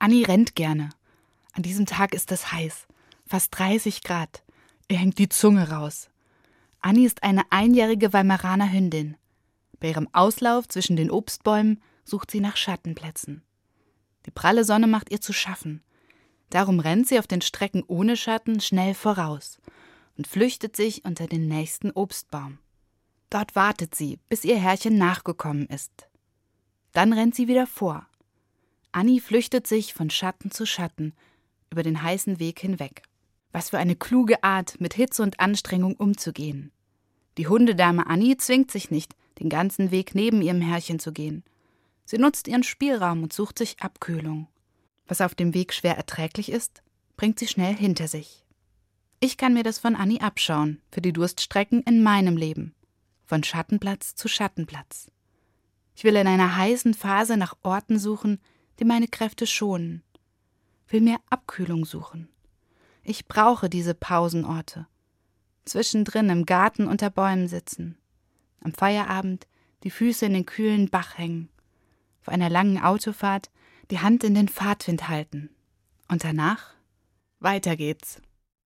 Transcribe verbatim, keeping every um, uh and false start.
Anni rennt gerne. An diesem Tag ist es heiß, fast dreißig Grad. Ihr hängt die Zunge raus. Anni ist eine einjährige Weimaraner Hündin. Bei ihrem Auslauf zwischen den Obstbäumen sucht sie nach Schattenplätzen. Die pralle Sonne macht ihr zu schaffen. Darum rennt sie auf den Strecken ohne Schatten schnell voraus und flüchtet sich unter den nächsten Obstbaum. Dort wartet sie, bis ihr Herrchen nachgekommen ist. Dann rennt sie wieder vor. Anni flüchtet sich von Schatten zu Schatten über den heißen Weg hinweg. Was für eine kluge Art, mit Hitze und Anstrengung umzugehen. Die Hundedame Anni zwingt sich nicht, den ganzen Weg neben ihrem Herrchen zu gehen. Sie nutzt ihren Spielraum und sucht sich Abkühlung. Was auf dem Weg schwer erträglich ist, bringt sie schnell hinter sich. Ich kann mir das von Anni abschauen, für die Durststrecken in meinem Leben. Von Schattenplatz zu Schattenplatz. Ich will in einer heißen Phase nach Orten suchen, die meine Kräfte schonen. Will mir Abkühlung suchen. Ich brauche diese Pausenorte. Zwischendrin im Garten unter Bäumen sitzen. Am Feierabend die Füße in den kühlen Bach hängen. Vor einer langen Autofahrt die Hand in den Fahrtwind halten. Und danach? Weiter geht's.